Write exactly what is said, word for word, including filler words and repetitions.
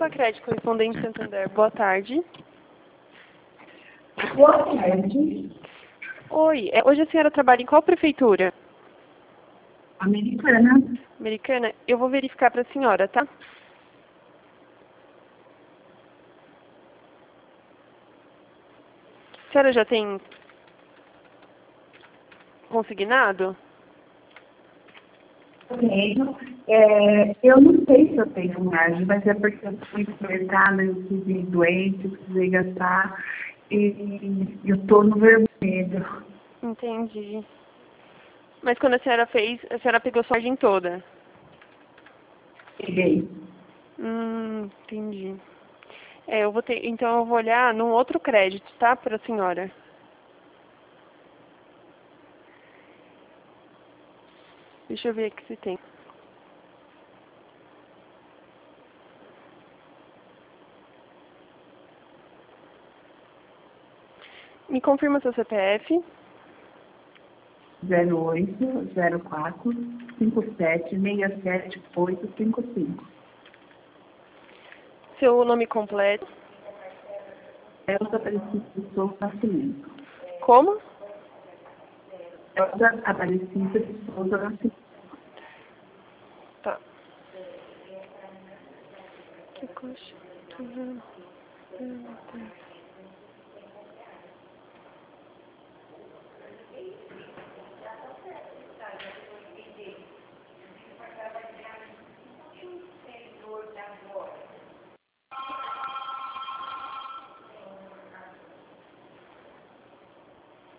Sicredi Correspondente Santander. Boa tarde. Boa tarde. Oi, é, hoje a senhora trabalha em qual prefeitura? Americana. Americana? Eu vou verificar para a senhora, tá? A senhora já tem consignado? Tenho. É, eu não sei se eu tenho margem, mas é porque eu fui no mercado, eu fiquei doente, eu precisei gastar e eu estou no vermelho. Entendi. Mas quando a senhora fez, a senhora pegou sua margem toda? Peguei. Hum, entendi. É, eu vou ter, então eu vou olhar num outro crédito, tá, para a senhora? Deixa eu ver aqui se tem. Me confirma seu C P F. zero oito zero quatro cinco sete seis sete oito cinco cinco. Seu nome completo. Elza Aparecida de Souza Nascimento. Como? Elza Aparecida de Souza Nascimento. Tá. Que coxa.